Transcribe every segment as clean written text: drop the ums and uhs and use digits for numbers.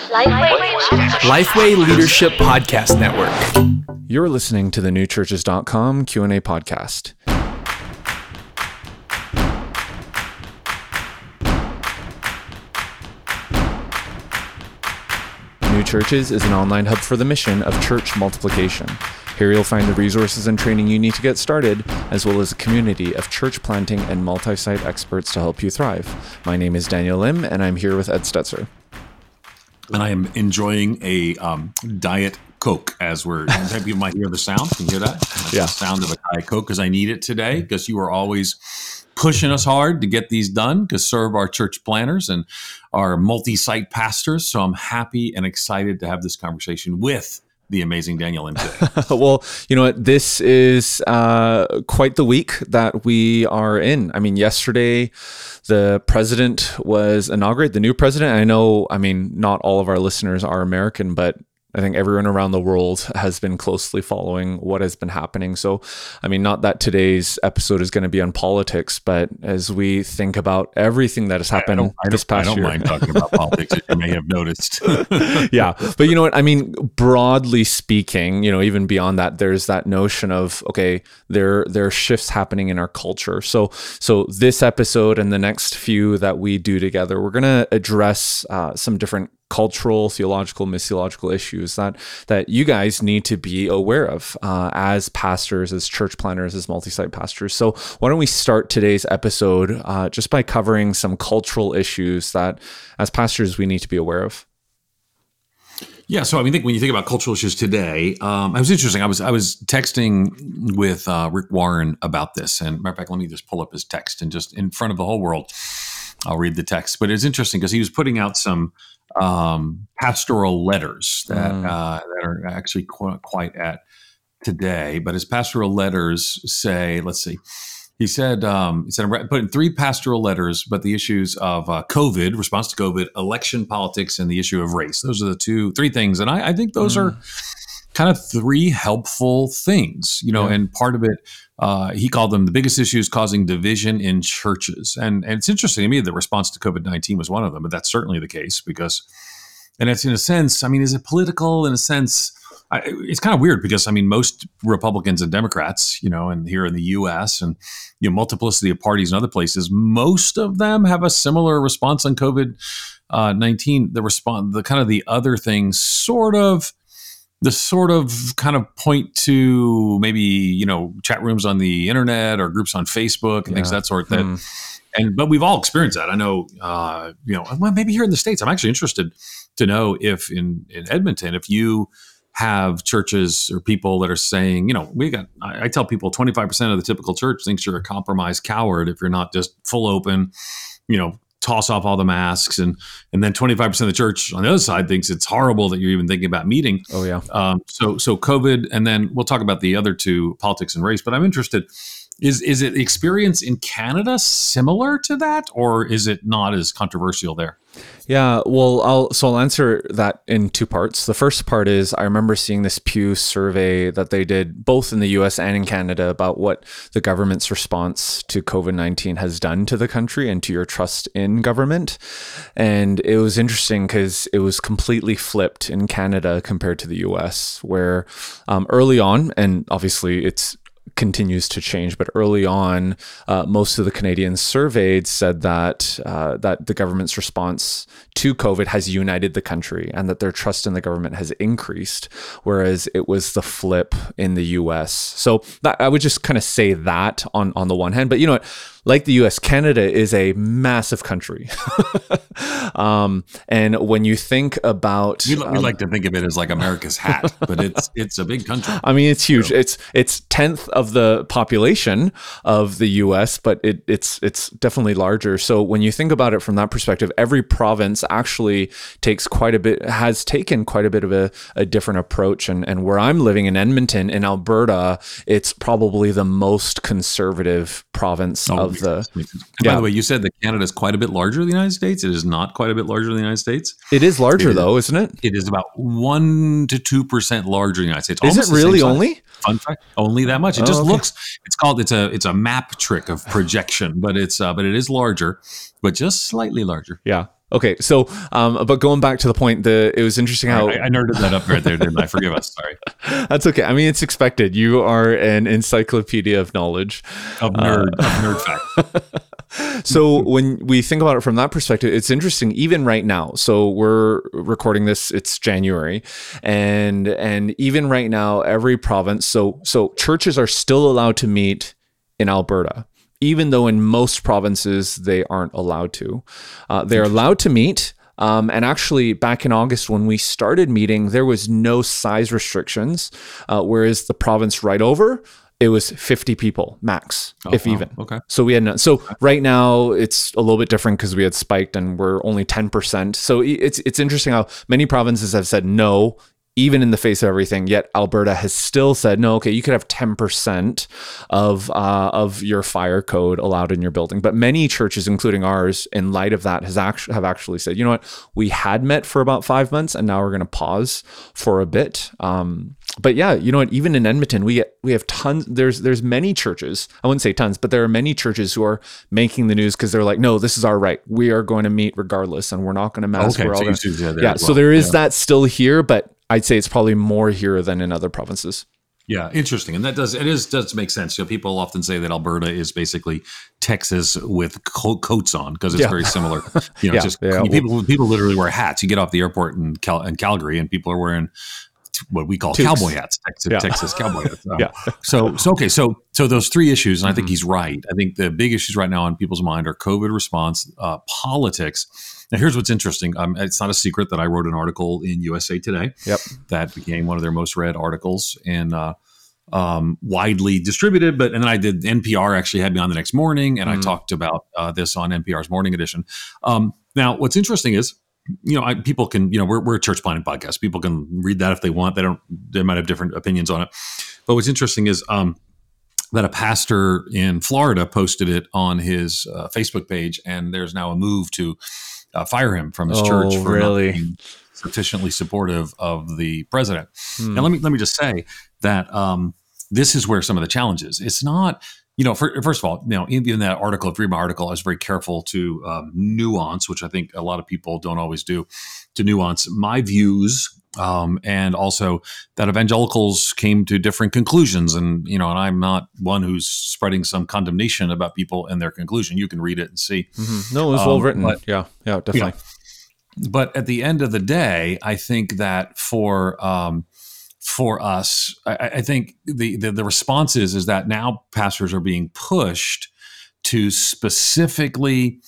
Lifeway Leadership Podcast Network. You're listening to the newchurches.com Q&A podcast. New Churches is an online hub for the mission of church multiplication. Here you'll find the resources and training you need to get started, as well as a community of church planting and multi-site experts to help you thrive. My name is Daniel Lim, and I'm here with Ed Stetzer. And I am enjoying a Diet Coke as we're, you might hear the sound. Can you hear that? That's Yeah. The sound of a Diet Coke, because I need it today, because you are always pushing us hard to get these done, to serve our church planners and our multi-site pastors. So I'm happy and excited to have this conversation with the amazing Daniel Lim today. Well, you know what? This is quite the week that we are in. I mean, yesterday, the president was inaugurated, the new president. I know, not all of our listeners are American, but I think everyone around the world has been closely following what has been happening. So, not that today's episode is going to be on politics, but as we think about everything that has happened this past year. I don't mind talking about politics, as you may have noticed. Yeah. But you know what? Broadly speaking, even beyond that, there's that notion of, okay, there are shifts happening in our culture. So this episode and the next few that we do together, we're going to address some different cultural, theological, missiological issues that you guys need to be aware of as pastors, as church planners, as multi-site pastors. So why don't we start today's episode just by covering some cultural issues that as pastors we need to be aware of? Yeah, so I think when you think about cultural issues today, it was interesting. I was texting with Rick Warren about this, and matter of fact, let me just pull up his text and just in front of the whole world, I'll read the text. But it's interesting because he was putting out some pastoral letters that are actually quite at today. But his pastoral letters say, let's see. He said, I'm putting 3 pastoral letters, but the issues of COVID, response to COVID, election politics, and the issue of race. Those are the 3 things. And I think those are kind of 3 helpful things, and part of it, he called them the biggest issues causing division in churches. And it's interesting to me that the response to COVID-19 was one of them, but that's certainly the case and it's in a sense, is it political in a sense? It's kind of weird because, most Republicans and Democrats, and here in the U.S. and, multiplicity of parties in other places, most of them have a similar response on COVID-19. The other things kind of point to maybe, chat rooms on the internet or groups on Facebook and things of that sort. But we've all experienced that. I know, well, maybe here in the States, I'm actually interested to know if in Edmonton, if you have churches or people that are saying, I tell people 25% of the typical church thinks you're a compromised coward if you're not just full open, toss off all the masks. And then 25% of the church on the other side thinks it's horrible that you're even thinking about meeting. Oh, yeah. So COVID, and then we'll talk about the other 2, politics and race. But I'm interested, is it experience in Canada similar to that, or is it not as controversial there? Yeah, well, I'll answer that in 2 parts. The first part is I remember seeing this Pew survey that they did both in the US and in Canada about what the government's response to COVID-19 has done to the country and to your trust in government. And it was interesting because it was completely flipped in Canada compared to the US, where early on, and obviously it's continues to change, but early on, most of the Canadians surveyed said that the government's response to COVID has united the country and that their trust in the government has increased, whereas it was the flip in the US. So I would just kind of say that on the one hand, but you know what? Like the US, Canada is a massive country. And when you think about... We like to think of it as like America's hat, but it's a big country. It's huge. So. It's 10th of the population of the US, but it's definitely larger. So when you think about it from that perspective, every province actually has taken quite a bit of a different approach. And where I'm living in Edmonton, in Alberta, it's probably the most conservative province of the... By the way, you said that Canada is quite a bit larger than the United States. It is not quite a bit larger than the United States. It is larger though, isn't it? It is about 1 to 2% larger than the United States. Is it really only? Fun fact, only that much. It just looks, it's a map trick of projection, but it is larger, but just slightly larger. Yeah. Okay, so but going back to the point, it was interesting how I nerded that up right there, didn't I? Forgive us. Sorry. That's okay. I mean, it's expected. You are an encyclopedia of knowledge, of nerd facts. So when we think about it from that perspective, it's interesting. Even right now, so we're recording this. It's January, and even right now, every province. So churches are still allowed to meet in Alberta, even though in most provinces they aren't allowed to. They're allowed to meet. And actually, back in August when we started meeting, there was no size restrictions, whereas the province right over, it was 50 people max, if even. Okay. So we had none. So right now it's a little bit different because we had spiked and we're only 10%. So it's interesting how many provinces have said no, even in the face of everything, yet Alberta has still said, no, okay, you could have 10% of your fire code allowed in your building. But many churches, including ours, in light of that, have actually said, you know what, we had met for about 5 months and now we're going to pause for a bit. But yeah, you know what, even in Edmonton, we have tons, there's many churches, I wouldn't say tons, but there are many churches who are making the news because they're like, no, this is our right. We are going to meet regardless and we're not going to mask. Okay, so there is that still here, but I'd say it's probably more here than in other provinces. Yeah, interesting, and that does make sense. You know, people often say that Alberta is basically Texas with coats on because it's very similar. You know, people literally wear hats. You get off the airport in Calgary, and people are wearing what we call cowboy hats, Texas cowboy hats. So those three issues, and I think he's right. I think the big issues right now on people's mind are COVID response, politics. Now, here's what's interesting. It's not a secret that I wrote an article in USA Today that became one of their most read articles and widely distributed. And then I did, NPR actually had me on the next morning, and I talked about this on NPR's Morning Edition. Now, what's interesting is, you know, people can, you know, we're a church planting podcast. People can read that if they want. They might have different opinions on it. But what's interesting is that a pastor in Florida posted it on his Facebook page, and there's now a move to fire him from his church for not being sufficiently supportive of the president. Now, let me just say that this is where some of the challenge is. It's not, you know, first of all, you know, in that article, if you read my article, I was very careful to nuance, which I think a lot of people don't always do, to nuance my views. And also that evangelicals came to different conclusions, and you know, and I'm not one who's spreading some condemnation about people and their conclusion. You can read it and see. No, it was well written. But, yeah, definitely. Yeah. But at the end of the day, I think that for us, I think the response is that now pastors are being pushed to specifically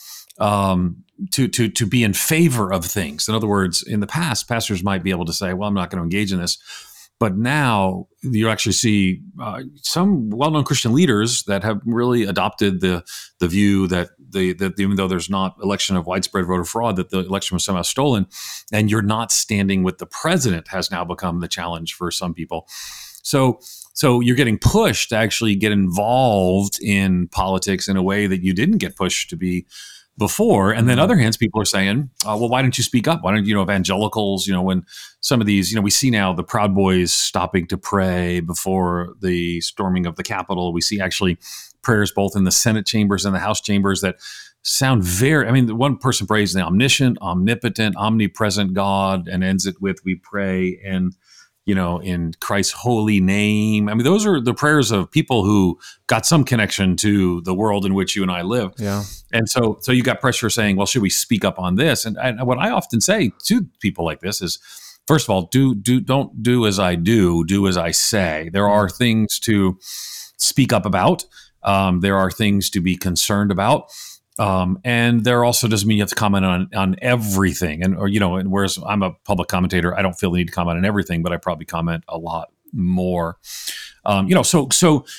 to be in favor of things. In other words, in the past, pastors might be able to say, well, I'm not going to engage in this. But now you actually see some well-known Christian leaders that have really adopted the view that that even though there's not election of widespread voter fraud, that the election was somehow stolen, and you're not standing with the president has now become the challenge for some people. So you're getting pushed to actually get involved in politics in a way that you didn't get pushed to be before. And then other hands, people are saying, well, why don't you speak up? Why don't, you know, evangelicals, you know, when some of these, you know, we see now the Proud Boys stopping to pray before the storming of the Capitol. We see actually prayers both in the Senate chambers and the House chambers that sound very, I mean, the one person prays the omniscient, omnipotent, omnipresent God and ends it with, we pray and, you know, in Christ's holy name. I mean, those are the prayers of people who got some connection to the world in which you and I live. Yeah. And so you got pressure saying, well, should we speak up on this? And what I often say to people like this is, first of all, don't do as I do as I say. There are things to speak up about. There are things to be concerned about. And there also doesn't mean you have to comment on everything. And, or, you know, and whereas I'm a public commentator, I don't feel the need to comment on everything, but I probably comment a lot more. You know, so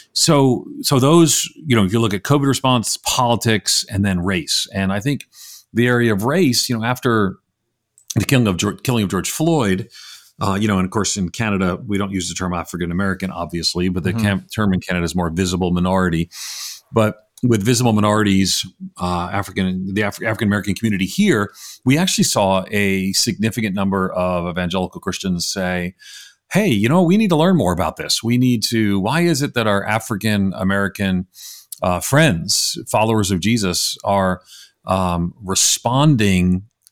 those, you know, if you look at COVID response, politics, and then race. And I think the area of race, you know, after the killing of George Floyd, you know, and of course in Canada, we don't use the term African-American, obviously, but the term in Canada is more visible minority. But with visible minorities, the African-American community here, we actually saw a significant number of evangelical Christians say, hey, you know, we need to learn more about this. Why is it that our African-American friends, followers of Jesus, are responding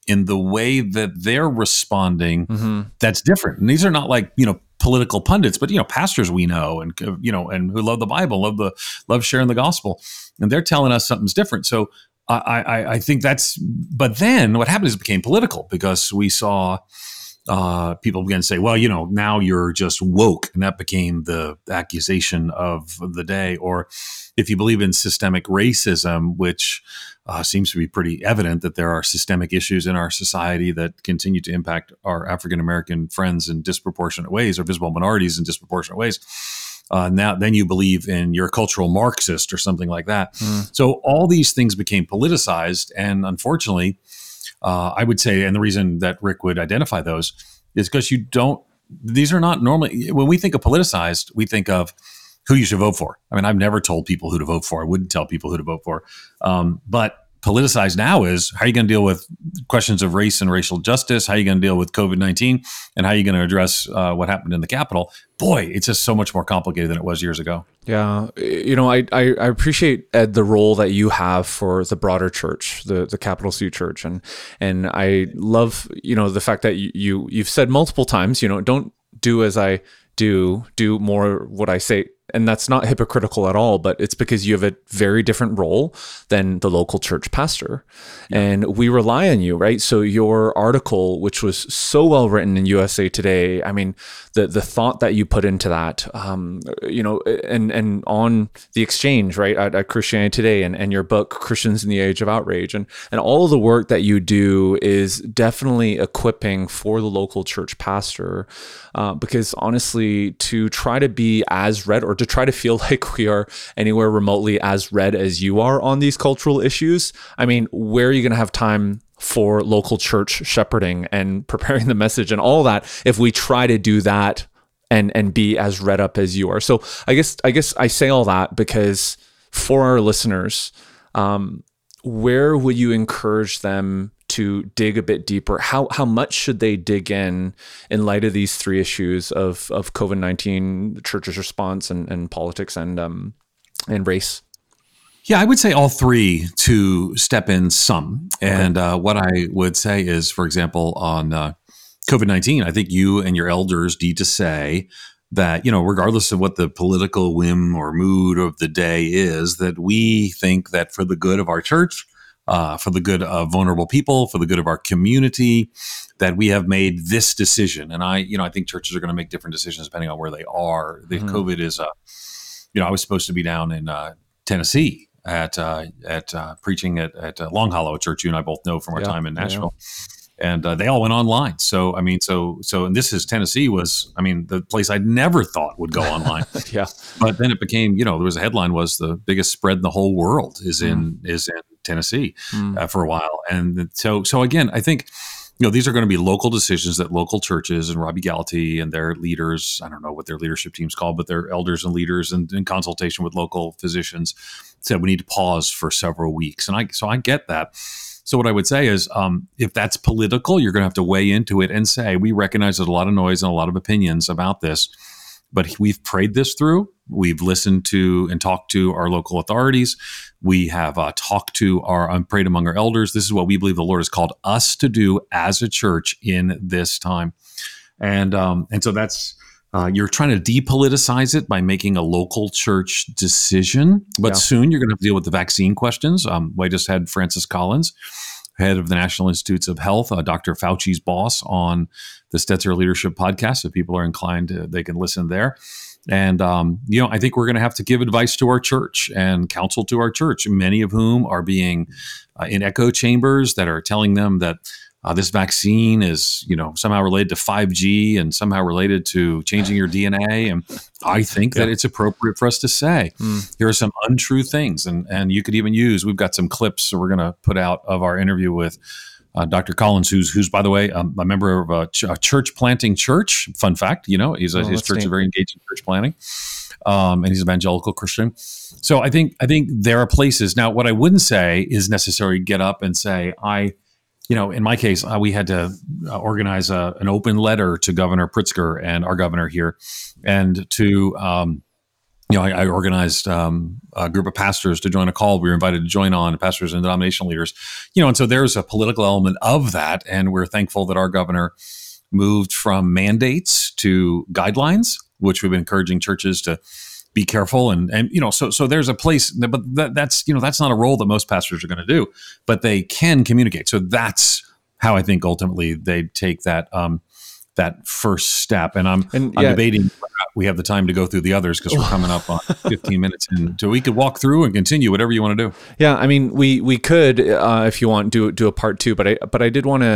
in the way that they're responding Mm-hmm. that's different. And these are not like, political pundits, but, pastors we know and, and who love the Bible, love sharing the gospel. And they're telling us something's different. So I think but then what happened is it became political because we saw people began to say, well, now you're just woke. And that became the accusation of the day. Or if you believe in systemic racism, which seems to be pretty evident that there are systemic issues in our society that continue to impact our African-American friends in disproportionate ways, or visible minorities in disproportionate ways. Then you believe in you're a cultural Marxist or something like that. So all these things became politicized. And unfortunately, I would say, and the reason that Rick would identify those is because these are not normally, when we think of politicized, we think of who you should vote for. I mean, I've never told people who to vote for. I wouldn't tell people who to vote for. But politicized now is how are you going to deal with questions of race and racial justice? How are you going to deal with COVID-19? And how are you going to address what happened in the Capitol? Boy, it's just so much more complicated than it was years ago. Yeah. I appreciate, Ed, the role that you have for the broader church, the Capital C Church. And I love, the fact that you've said multiple times, don't do as I do more what I say. And that's not hypocritical at all, but it's because you have a very different role than the local church pastor. Yeah. And we rely on you, right? So your article, which was so well written in USA Today, I mean, the thought that you put into that, and on the exchange, right, at Christianity Today, and your book, Christians in the Age of Outrage, and all of the work that you do is definitely equipping for the local church pastor, because honestly, to try to be as read, or to try to feel like we are anywhere remotely as read as you are on these cultural issues, I mean, where are you going to have time for local church shepherding and preparing the message and all that if we try to do that and be as read up as you are? So I guess I say all that because for our listeners, where would you encourage them to dig a bit deeper? How much should they dig in light of these three issues of COVID-19, the church's response, and politics and race? Yeah, I would say all three to step in some. Okay. And what I would say is, for example, on COVID-19, I think you and your elders need to say that, regardless of what the political whim or mood of the day is, that we think that for the good of our church, for the good of vulnerable people, for the good of our community, that we have made this decision. And I think churches are going to make different decisions depending on where they are. The COVID is, I was supposed to be down in Tennessee at preaching at Long Hollow, a church you and I both know from our time in Nashville. Yeah. And they all went online. So, and this is Tennessee was, the place I'd never thought would go online. Yeah. But then it became, there was a headline was the biggest spread in the whole world is in Tennessee for a while. And so again, I think, these are going to be local decisions that local churches and Robbie Gallaty and their leaders, I don't know what their leadership team's called, but their elders and leaders and in consultation with local physicians said we need to pause for several weeks. And I get that. So what I would say is, if that's political, you're going to have to weigh into it and say, we recognize there's a lot of noise and a lot of opinions about this, but we've prayed this through. We've listened to and talked to our local authorities. We have talked to prayed among our elders. This is what we believe the Lord has called us to do as a church in this time. And so that's, you're trying to depoliticize it by making a local church decision. But soon you're going to have to deal with the vaccine questions. I just had Francis Collins, head of the National Institutes of Health, Dr. Fauci's boss, on the Stetzer Leadership podcast. If people are inclined, they can listen there. And, I think we're going to have to give advice to our church and counsel to our church, many of whom are being in echo chambers that are telling them that this vaccine is, somehow related to 5G and somehow related to changing your DNA. And I think that it's appropriate for us to say, here are some untrue things. And you could even we've got some clips that we're going to put out of our interview with Dr. Collins, who's by the way, a member of a church planting church. Fun fact, his church is very engaged in church planting, and he's an evangelical Christian. So I think there are places. Now, what I wouldn't say is necessarily get up and say, in my case, we had to organize an open letter to Governor Pritzker and our governor here, and to I organized a group of pastors to join a call. We were invited to join on, pastors and denominational leaders, and so there's a political element of that. And we're thankful that our governor moved from mandates to guidelines, which we've been encouraging churches to be careful. And so there's a place, but that's not a role that most pastors are going to do, but they can communicate. So that's how I think ultimately they take that first step. And I'm debating we have the time to go through the others because we're coming up on 15 minutes, and so we could walk through and continue whatever you want to do. Yeah, I mean, we could, if you want, do a part two, but I did want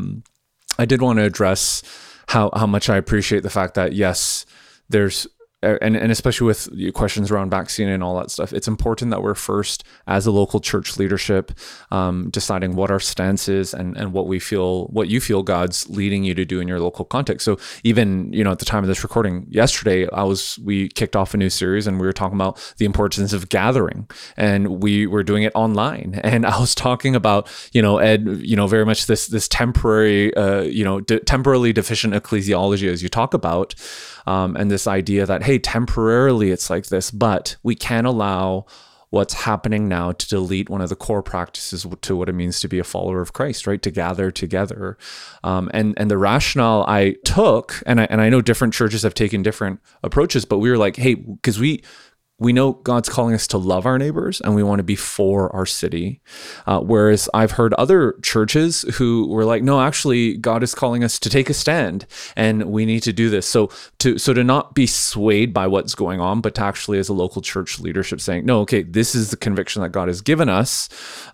to address how much I appreciate the fact that yes, there's. And especially with questions around vaccine and all that stuff, it's important that we're first, as a local church leadership, deciding what our stance is and what you feel God's leading you to do in your local context. So even, at the time of this recording yesterday, we kicked off a new series and we were talking about the importance of gathering, and we were doing it online. And I was talking about, Ed, very much this temporary, temporarily deficient ecclesiology, as you talk about. And this idea that, hey, temporarily it's like this, but we can't allow what's happening now to delete one of the core practices to what it means to be a follower of Christ, right? To gather together. And the rationale I took, and I know different churches have taken different approaches, but we were like, hey, because we know God's calling us to love our neighbors and we want to be for our city. Whereas I've heard other churches who were like, no, actually God is calling us to take a stand and we need to do this. So to not be swayed by what's going on, but to actually, as a local church leadership, saying, no, okay, this is the conviction that God has given us.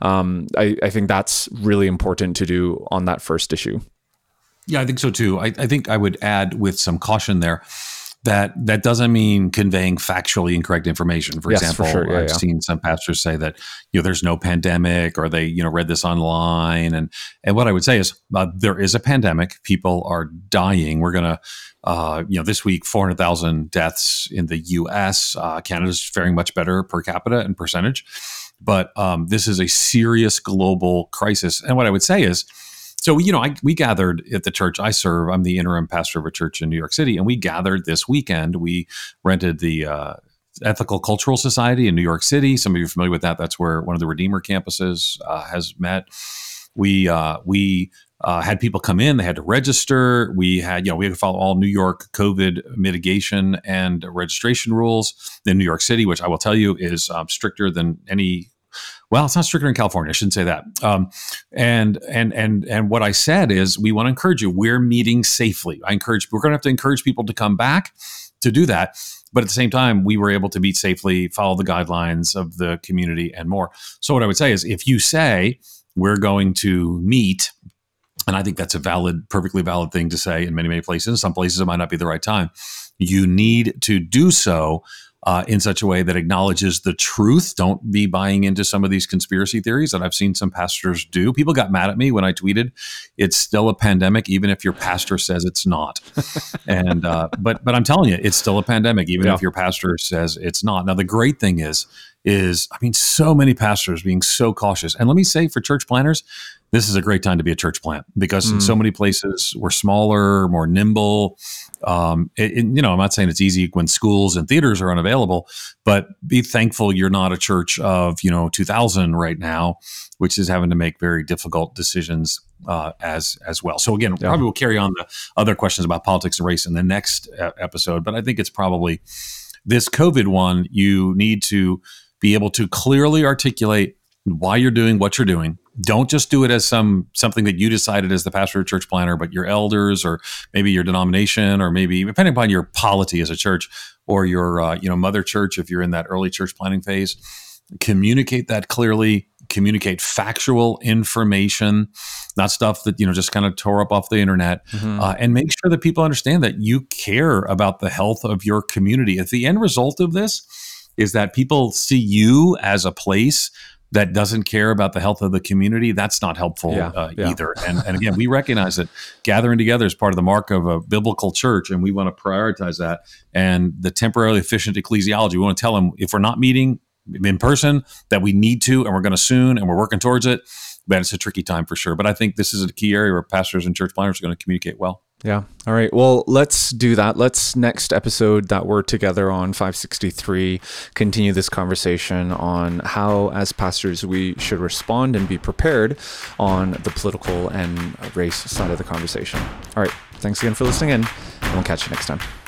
I think that's really important to do on that first issue. Yeah, I think so too. I think I would add with some caution there, that doesn't mean conveying factually incorrect information. For example, for sure. I've seen some pastors say that there's no pandemic, or they read this online, and what I would say is there is a pandemic. People are dying. We're gonna this week 400,000 deaths in the U.S. Canada's faring much better per capita and percentage, but this is a serious global crisis. And what I would say is, so, we gathered at the church I serve. I'm the interim pastor of a church in New York City, and we gathered this weekend. We rented the Ethical Cultural Society in New York City. Some of you are familiar with that. That's where one of the Redeemer campuses has met. We had people come in. They had to register. We had to follow all New York COVID mitigation and registration rules in New York City, which I will tell you is stricter than any. Well, it's not stricter in California. I shouldn't say that. And what I said is, we want to encourage you. We're meeting safely. We're going to have to encourage people to come back to do that. But at the same time, we were able to meet safely, follow the guidelines of the community and more. So what I would say is, if you say we're going to meet, and I think that's a perfectly valid thing to say in many, many places. Some places it might not be the right time. You need to do so in such a way that acknowledges the truth. Don't be buying into some of these conspiracy theories that I've seen some pastors do. People got mad at me when I tweeted, "It's still a pandemic, even if your pastor says it's not." And but I'm telling you, it's still a pandemic, even if your pastor says it's not. Now, the great thing is so many pastors being so cautious. And let me say, for church planners, this is a great time to be a church plant, because in so many places we're smaller, more nimble. I'm not saying it's easy when schools and theaters are unavailable, but be thankful you're not a church of 2,000 right now, which is having to make very difficult decisions as well. So again, probably we'll carry on the other questions about politics and race in the next episode. But I think it's probably this COVID one. You need to be able to clearly articulate why you're doing what you're doing. Don't just do it as something that you decided as the pastor or church planner, but your elders, or maybe your denomination, or maybe depending upon your polity as a church, or your mother church if you're in that early church planning phase. Communicate that clearly. Communicate factual information, not stuff that just kind of tore up off the internet, and make sure that people understand that you care about the health of your community. If the end result of this is that people see you as a place that doesn't care about the health of the community, that's not helpful either. And again, we recognize that gathering together is part of the mark of a biblical church, and we want to prioritize that. And the temporarily efficient ecclesiology, we want to tell them, if we're not meeting in person, that we need to, and we're going to soon, and we're working towards it. But it's a tricky time for sure. But I think this is a key area where pastors and church planners are going to communicate well. Yeah. All right. Well, let's do that. Let's next episode that we're together on 563 continue this conversation on how, as pastors, we should respond and be prepared on the political and race side of the conversation. All right. Thanks again for listening in, and we'll catch you next time.